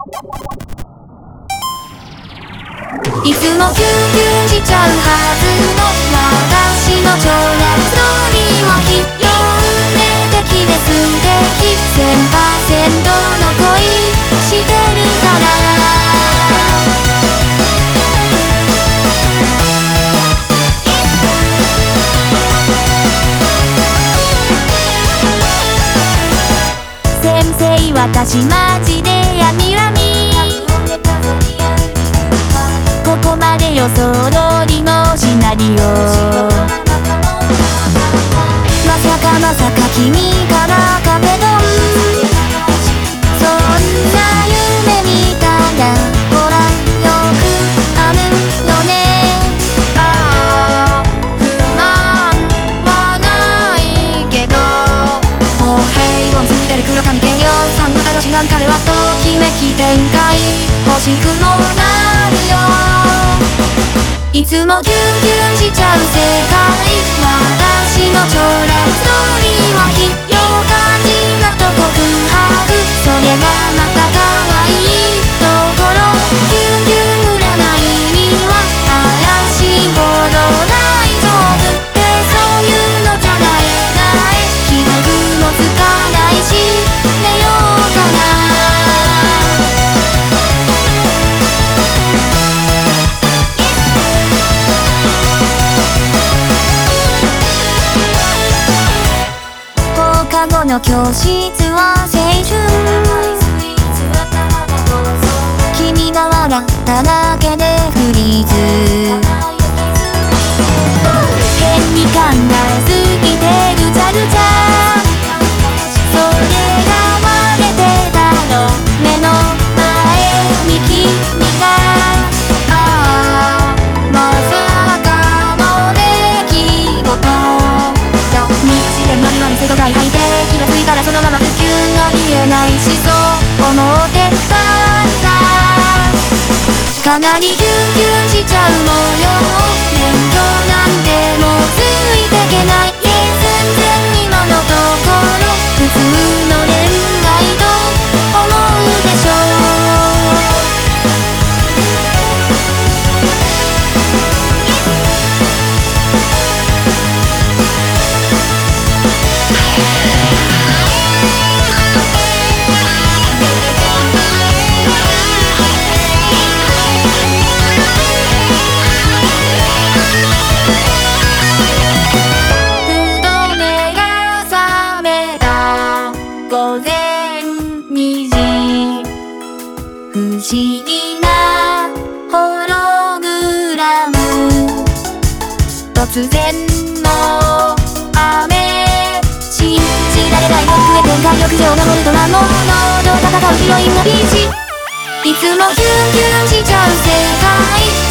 いつもキュンキュンしちゃうはずの私の情熱のりをきっと運命的です敵 1000% の恋してるから先生私マジで闇闇ここまで予想通りのシナリオまさか君から壁ドンそんな夢見たらほらよくあるよねああ不満はないけどもう平穏ついてる黒髪兼用三股女子なん彼はときめき展開欲しくもなるよいつもキュンキュンしちゃう世界私の将来ストーリーはひよ感じなと告白それがまた可愛いところキュンキュン占いには怪しいほど大丈夫ってそういうのじゃないない記録もつかないし寝ようかな放課後の教室は青春君が笑っただけでフリーズ変に考えすぎてぐちゃぐちゃそれが割れてたの目の前に君がああまさかの出来事道でまりまり瀬戸が吐いて気がついたらそのまま不及ありえないしそう思ってたんだかなりキュンキュンしちゃう模様勉強なんてもうついてけない全然今のところ普通の恋愛と思うでしょ不思議なホログラム突然の雨信じられない奥へ展開力でを守るドラモードと戦うヒロインのビーチいつもキュンキュンしちゃう世界